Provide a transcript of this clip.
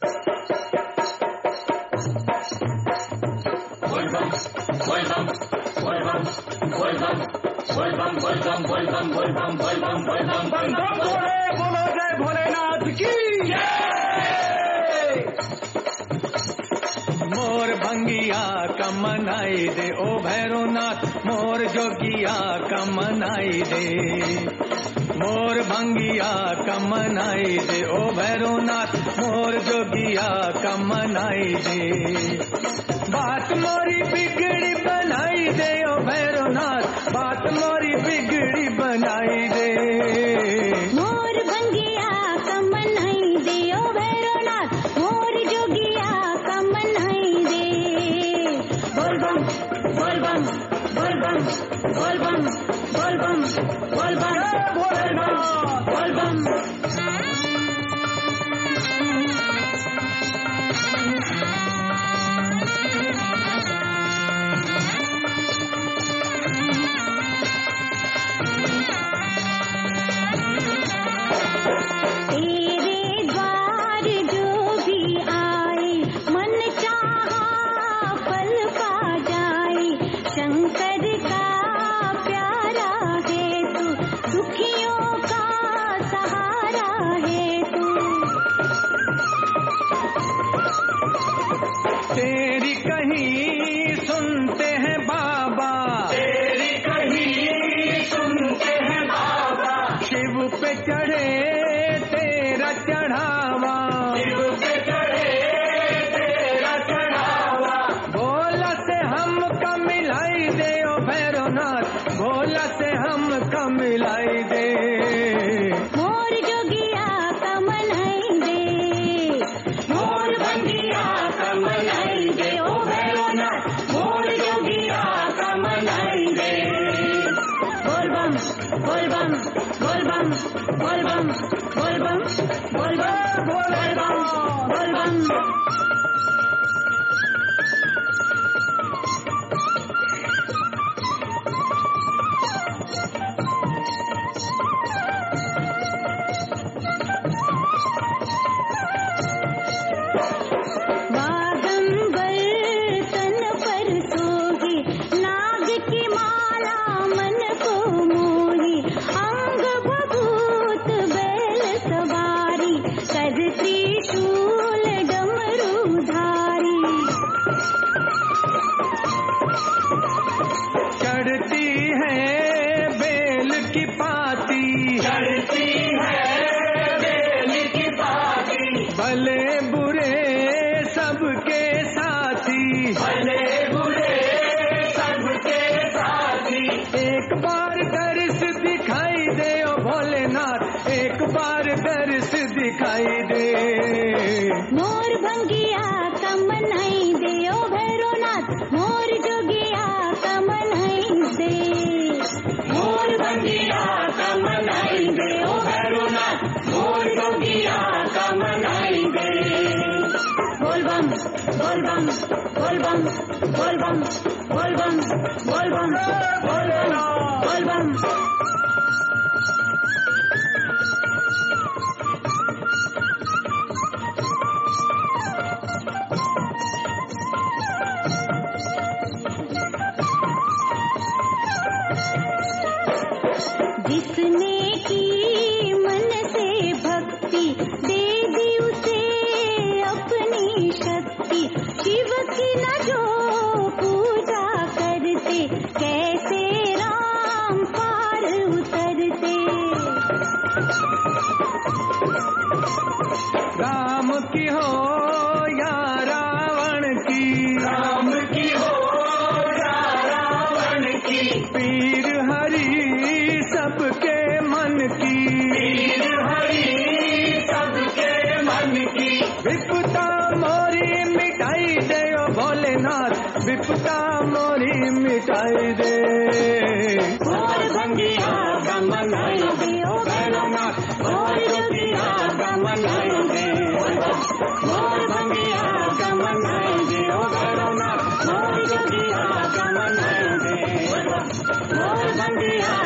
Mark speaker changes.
Speaker 1: बोलो जय भोलेनाथ की। मोर भंगिया का मनाई दे ओ भैरवनाथ, मोर जोगिया का मनाई दे। मोर भंगिया का मनाई दे ओ भैरवनाथ, मोर जोगिया का मनाई दे। बात मोरी बिगड़ी बनाई दे ओ भैरवनाथ, बात मोरी बिगड़ी बनाई दे।
Speaker 2: मोर भंगिया का मनाई दे ओ भैरवनाथ, मोर जोगिया का मनाई दे। बोल बम बोल बम बोल बम बोल बम बोल बम बोल बम बोल बम।
Speaker 1: तेरी कहीं सुनते हैं बाबा,
Speaker 3: तेरी कहीं सुनते हैं बाबा।
Speaker 1: शिव पे चढ़े तेरा चढ़ावा,
Speaker 3: शिव पे चढ़े तेरा चढ़ावा।
Speaker 1: भोला से हमका मिलाई दे ओ भैरवनाथ, भोला से हमका मिलाई दे।
Speaker 2: मोर जोगिया का मनाई दे,
Speaker 3: मोर भंगिया का मनाई दे ओ भैरवनाथ, मोर जोगिया का मनाई दे।
Speaker 2: बोल बम बोल बम बोल बम बोल बम बोल बम बोल बम बोल बम बोल बम।
Speaker 1: चढ़ती है बेल की पाती,
Speaker 3: चढ़ती है बेल की पाती।
Speaker 1: भले बुरे सबके साथी,
Speaker 3: भले बुरे सबके साथी।
Speaker 1: एक बार दर्श दिखाई दे ओ भोलेनाथ, एक बार दर्श दिखाई दे।
Speaker 2: मोर भंगिया का मनाई दे ओ भैरवनाथ, मोर जोगिया का मनाई दे।
Speaker 3: मोर भंगिया का मनाई दे ओ भैरवनाथ, मोर जोगिया का मनाई दे।
Speaker 2: बोल बम बोल बम बोल बम बोल बम बोल बम बोल बम बोल बम बोल बम। जिसने की मन से भक्ति, दे दी उसे अपनी शक्ति। शिव की न जो पूजा करते, कैसे राम पार उतरते।
Speaker 1: राम की हो या रावण की,
Speaker 3: राम की हो या रावण की।
Speaker 1: पीर हरि सबके मन की,
Speaker 3: पीर हरि सबके मन की।
Speaker 1: विपदा मोरी मिटाई दे ओ भोलेनाथ, विपदा मोरी मिटाई दे।
Speaker 2: मोर भंगिया का मनाई दे ओ भैरवनाथ, मोर जोगिया का मनाई दे। मोर भंगिया का मनाई दे ओ भैरवनाथ, मोर जोगिया का मनाई दे। मोर भंगिया